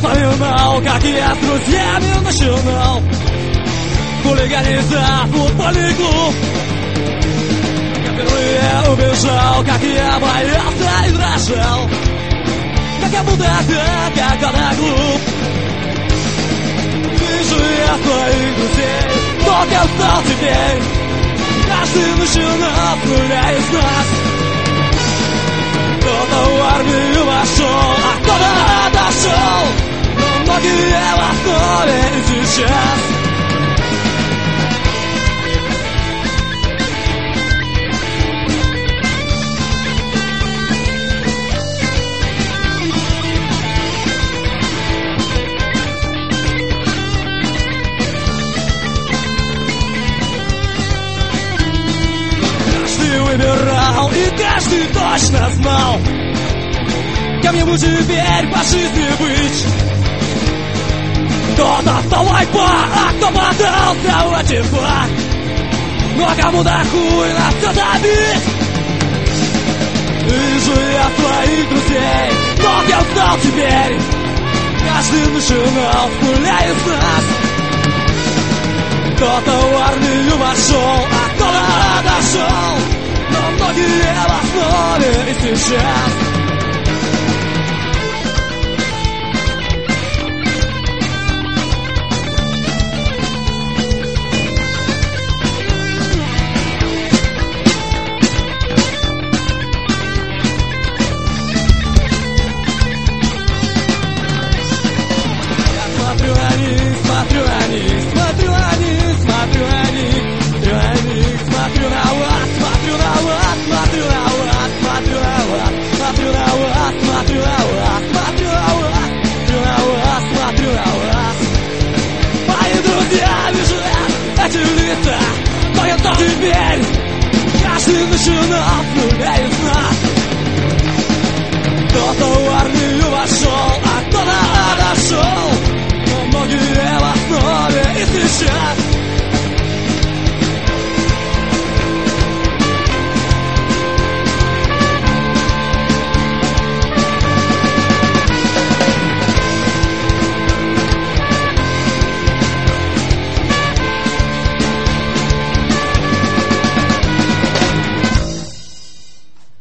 вспоминал, как я с друзьями начинал хулиганить футбольный клуб. Я впервые убежал, как я боялся и дрожал, как я был тогда, когда глуп. Вижу я своих друзей, кто я стал теперь. Каждый начинал с нуля из нас. Кто-то в армию вошел, а кто-то отошел, но многие в основе и сейчас. Выбирал, и каждый точно знал, кем ему теперь по жизни быть. Кто-то стал вайпа, а кто подался в эти два. Ну а кому-то хуй на все добить. Вижу я своих друзей, но кем стал теперь. Каждый начинал с нуля из нас. Кто-то в армию вошел, а кто-то отошел, но многие в основе и сейчас. Эти лица, но я тот теперь. Каждый начинал с нуля.